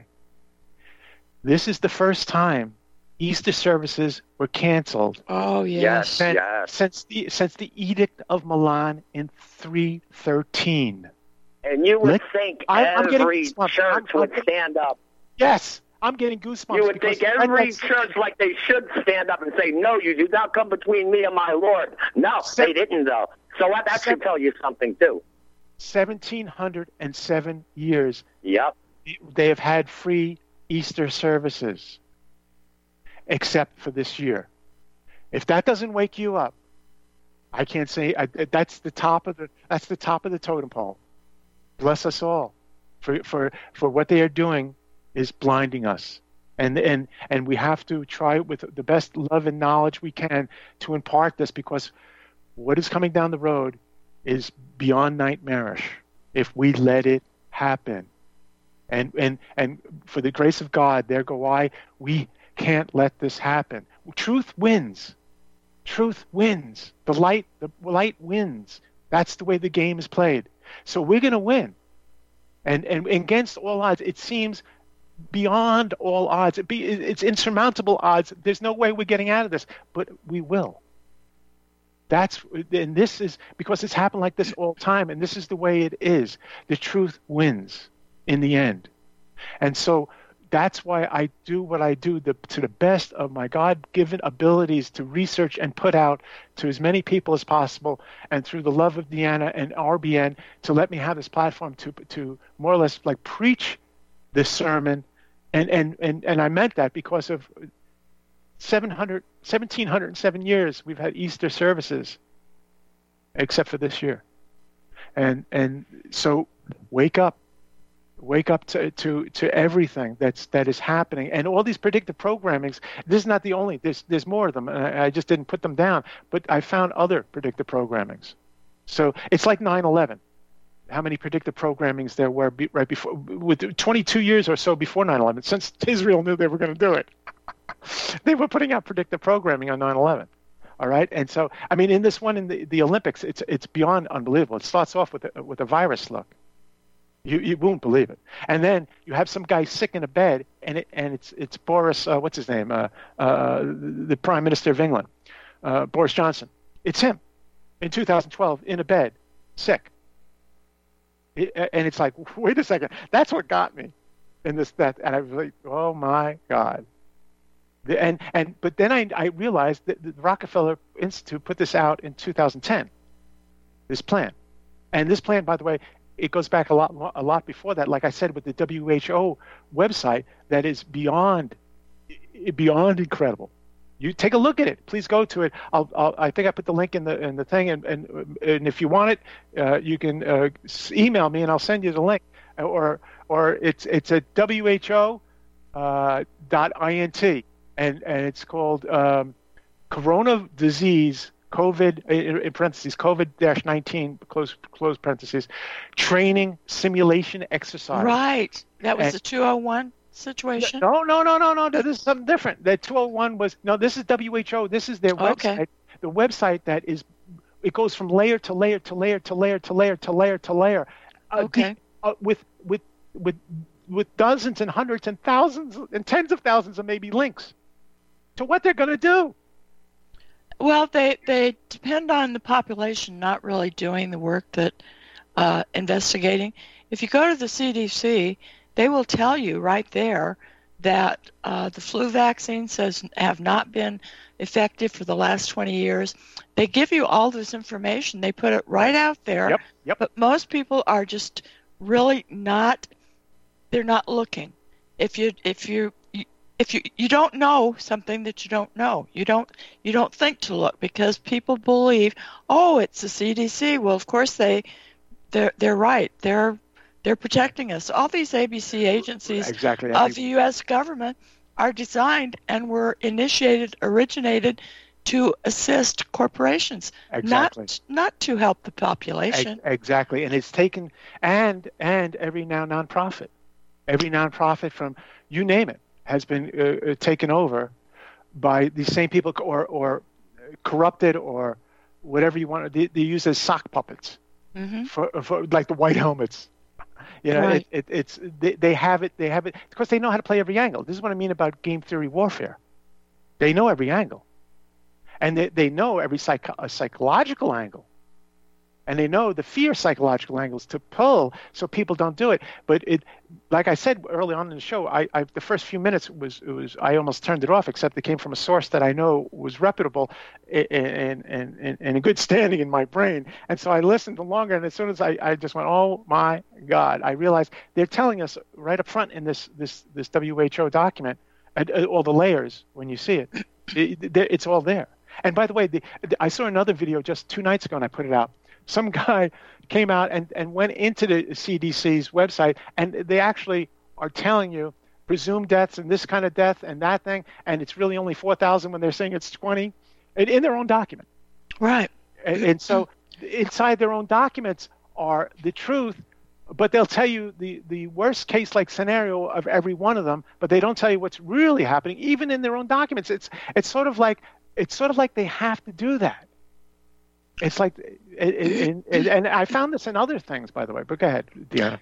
This is the first time Easter services were canceled. Oh, yes. Since the Edict of Milan in 313. And you would think every church would stand up. Yes, I'm getting goosebumps. You would think every church, like they should stand up and say, no, you do not come between me and my Lord. No, they didn't, though. So that should tell you something, too. 1,707 years. Yep. They have had free Easter services. Except for this year. If that doesn't wake you up, I can't say that's the top of the totem pole. Bless us all for what they are doing is blinding us. And we have to try with the best love and knowledge we can to impart this, because what is coming down the road is beyond nightmarish if we let it happen. And for the grace of God, there go I. We can't let this happen. Truth wins. Truth wins. The light wins. That's the way the game is played. So we're going to win. And against all odds, it seems beyond all odds. It's insurmountable odds. There's no way we're getting out of this, but we will. And this is because it's happened like this all the time, and this is the way it is. The truth wins in the end. And so that's why I do what I do to the best of my God-given abilities to research and put out to as many people as possible, and through the love of Deanna and RBN to let me have this platform to more or less like preach this sermon. And I meant that because of 1,707 years we've had Easter services, except for this year. And so wake up to everything that is happening, and all these predictive programmings. This is not the only. There's more of them. I just didn't put them down, but I found other predictive programmings. So it's like 9/11. How many predictive programmings there were right before, with 22 years or so before 9/11, since Israel knew they were going to do it. They were putting out predictive programming on 9/11. All right, and so I mean, in this one in the Olympics, it's beyond unbelievable. It starts off with a virus look. You won't believe it. And then you have some guy sick in a bed, and it's Boris, what's his name, the Prime Minister of England, Boris Johnson. It's him in 2012 in a bed, sick. And it's like, wait a second, that's what got me in that. And I was like, oh my God. But then I realized that the Rockefeller Institute put this out in 2010, this plan. And this plan, by the way, it goes back a lot before that. Like I said, with the WHO website, that is beyond incredible. You take a look at it. Please go to it. I think I put the link in the thing, and if you want it, you can email me and I'll send you the link. Or it's at WHO .int, and it's called Corona Disease COVID in parentheses COVID-19 close parentheses training simulation exercise. Right, that was the 201 situation. No. This is something different. The 201 was this is WHO. This is their website. Okay. The website that is, it goes from layer to layer to layer to layer to layer to layer to layer. Okay. With dozens and hundreds and thousands and tens of thousands of maybe links to what they're going to do. Well, they depend on the population not really doing the work that investigating. If you go to the CDC, they will tell you right there that the flu vaccines have not been effective for the last 20 years. They give you all this information. They put it right out there. Yep. But most people are just really not. They're not looking. If you don't know something that you don't know, you don't think to look, because people believe, oh, it's the CDC. Well, of course they're right. They're protecting us. All these ABC agencies of the U.S. government are designed and were originated to assist corporations, not to help the population. Exactly, and it's taken and every nonprofit from you name it has been taken over by these same people or corrupted or whatever you want. They use as sock puppets for like the white helmets. Right. They have it because they know how to play every angle. This is what I mean about game theory warfare. They know every angle, and they know every psychological angle, and they know the fear psychological angles to pull so people don't do it. But like I said early on in the show, the first few minutes was I almost turned it off, except it came from a source that I know was reputable and in good standing in my brain. And so I listened longer, and as soon as I just went, oh my God, I realized they're telling us right up front in this WHO document, all the layers when you see it, it's all there. And by the way, I saw another video just 2 nights ago, and I put it out. Some guy came out and went into the CDC's website, and they actually are telling you presumed deaths and this kind of death and that thing, and it's really only 4,000 when they're saying it's 20, in their own document. Right. And so inside their own documents are the truth, but they'll tell you the worst case like scenario of every one of them, but they don't tell you what's really happening, even in their own documents. It's sort of like they have to do that. It's like, and I found this in other things, by the way. But go ahead, Deanna.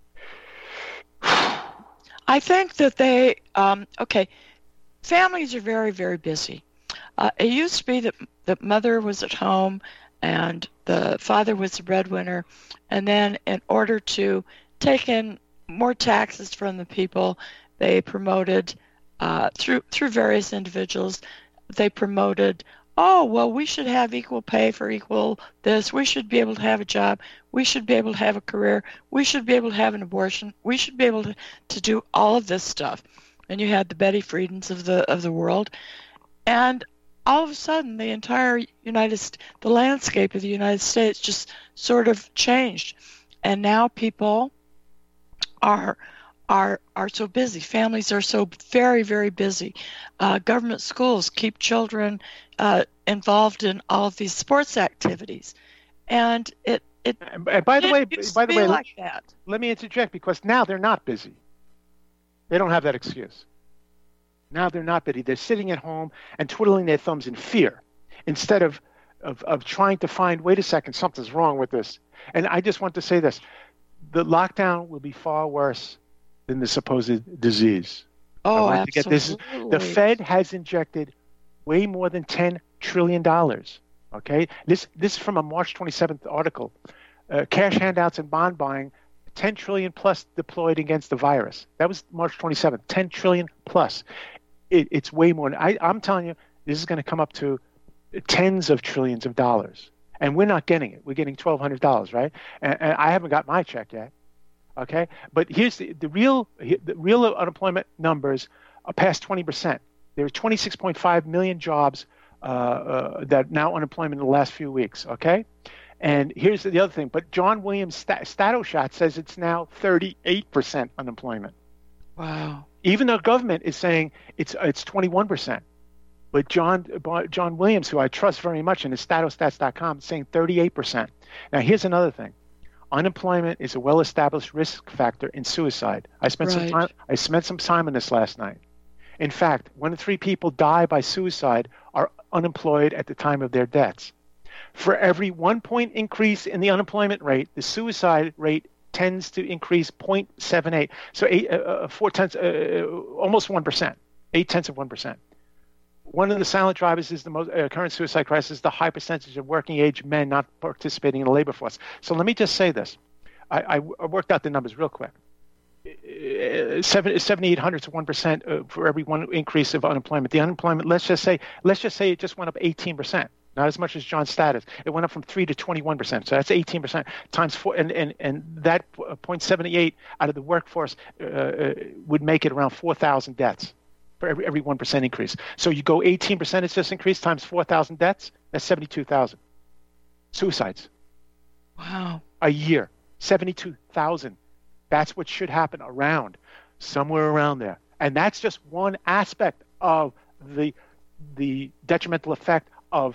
I think that they, families are very, very busy. It used to be that the mother was at home and the father was the breadwinner, and then in order to take in more taxes from the people, they promoted, through various individuals, they promoted, oh, well, we should have equal pay for equal this. We should be able to have a job. We should be able to have a career. We should be able to have an abortion. We should be able to do all of this stuff. And you had the Betty Friedens of the world. And all of a sudden, the entire the landscape of the United States just sort of changed. And now people are so busy. Families are so very, very busy. Government schools keep children involved in all of these sports activities, and it. And by the way, like that. Let me interject, because now they're not busy. They don't have that excuse. Now they're not busy. They're sitting at home and twiddling their thumbs in fear, instead of trying to find, wait a second, something's wrong with this. And I just want to say this: the lockdown will be far worse than the supposed disease. Oh, absolutely. The Fed has injected way more than $10 trillion. Okay, this is from a March 27th article. Cash handouts and bond buying, 10 trillion plus deployed against the virus. That was March 27th. 10 trillion plus. It's way more. I'm telling you, this is going to come up to tens of trillions of dollars, and we're not getting it. We're getting $1,200, right? And I haven't got my check yet. Okay, but here's the real unemployment numbers are past 20%. There are 26.5 million jobs that now unemployment in the last few weeks, okay? And here's the other thing. But John Williams' StatOShot says it's now 38% unemployment. Wow. Even though government is saying it's 21%. But John Williams, who I trust very much, in his statostats.com, is saying 38%. Now, here's another thing. Unemployment is a well-established risk factor in suicide. I spent some time on this last night. In fact, 1 in 3 people die by suicide are unemployed at the time of their deaths. For every 1 point increase in the unemployment rate, the suicide rate tends to increase 0.78. So almost 1%, 0.8%. One of the silent drivers is the most current suicide crisis, the high percentage of working-age men not participating in the labor force. So let me just say this. I worked out the numbers real quick. 7,800 to 1% for every one increase of unemployment. The unemployment, let's just say it just went up 18%. Not as much as John's status. It went up from 3 to 21%. So that's 18% times 4, and that 0.78 out of the workforce would make it around 4,000 deaths for every 1% increase. So you go 18% is just increase times 4,000 deaths. That's 72,000 suicides. Wow. A year, 72,000. That's what should happen somewhere around there. And that's just one aspect of the detrimental effect of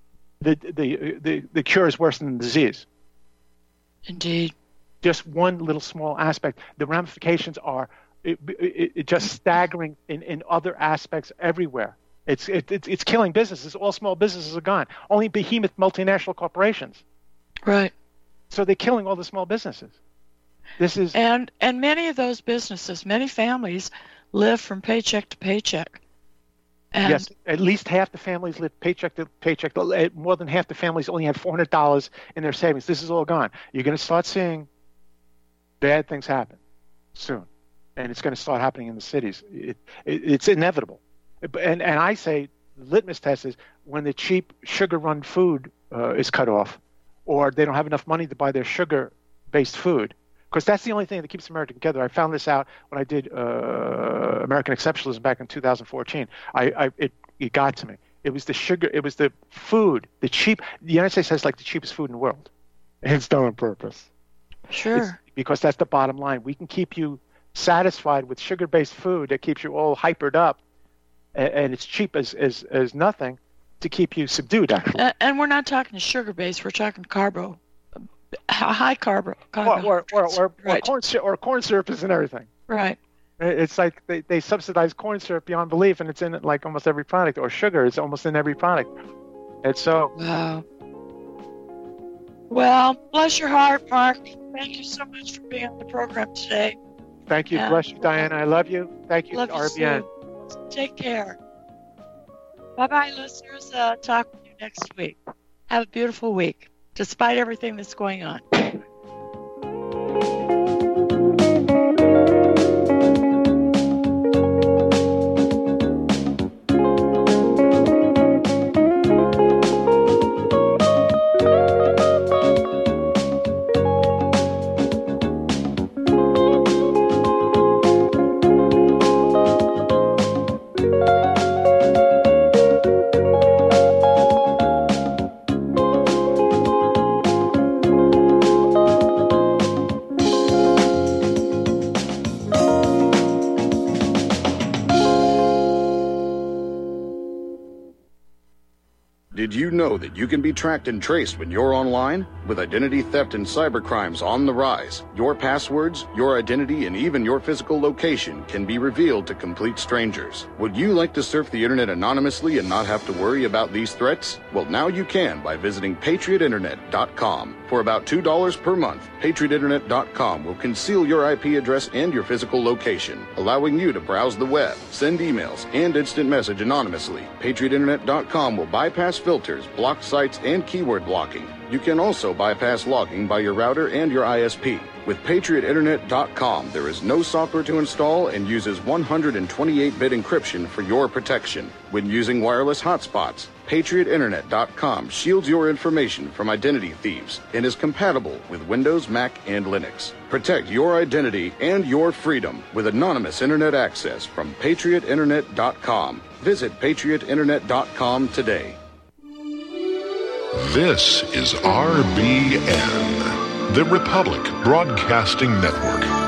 the cure is worse than the disease. Indeed. Just one little small aspect. The ramifications are just staggering in other aspects everywhere. It's killing businesses. All small businesses are gone. Only behemoth multinational corporations. Right. So they're killing all the small businesses. And many of those businesses, many families live from paycheck to paycheck. And yes, at least half the families live paycheck to paycheck. More than half the families only have $400 in their savings. This is all gone. You're going to start seeing bad things happen soon, and it's going to start happening in the cities. It's inevitable. And I say the litmus test is when the cheap sugar-run food is cut off, or they don't have enough money to buy their sugar-based food. Because that's the only thing that keeps America together. I found this out when I did American Exceptionalism back in 2014. It got to me. It was the sugar. It was the food. The United States has like the cheapest food in the world, and it's done on purpose. Sure. Because that's the bottom line. We can keep you satisfied with sugar-based food that keeps you all hypered up, and it's cheap as nothing to keep you subdued. Actually. And we're not talking sugar-based. We're talking carbo. High carb, or corn syrup is in everything. Right. It's like they subsidize corn syrup beyond belief, and it's in like almost every product, or sugar is almost in every product. And so. Wow. Well, bless your heart, Mark. Thank you so much for being on the program today. Thank you. Bless you, Diana. I love you. Thank you, RBN. Take care. Bye-bye, listeners. Talk with you next week. Have a beautiful week, despite everything that's going on. Did you know that you can be tracked and traced when you're online? With identity theft and cybercrimes on the rise, your passwords, your identity, and even your physical location can be revealed to complete strangers. Would you like to surf the internet anonymously and not have to worry about these threats? Well, now you can by visiting PatriotInternet.com. For about $2 per month, PatriotInternet.com will conceal your IP address and your physical location, allowing you to browse the web, send emails, and instant message anonymously. PatriotInternet.com will bypass filters, block sites, and keyword blocking. You can also bypass logging by your router and your ISP. With PatriotInternet.com, there is no software to install and uses 128-bit encryption for your protection. When using wireless hotspots, PatriotInternet.com shields your information from identity thieves and is compatible with Windows, Mac, and Linux. Protect your identity and your freedom with anonymous internet access from PatriotInternet.com. Visit PatriotInternet.com today. This is RBN, the Republic Broadcasting Network.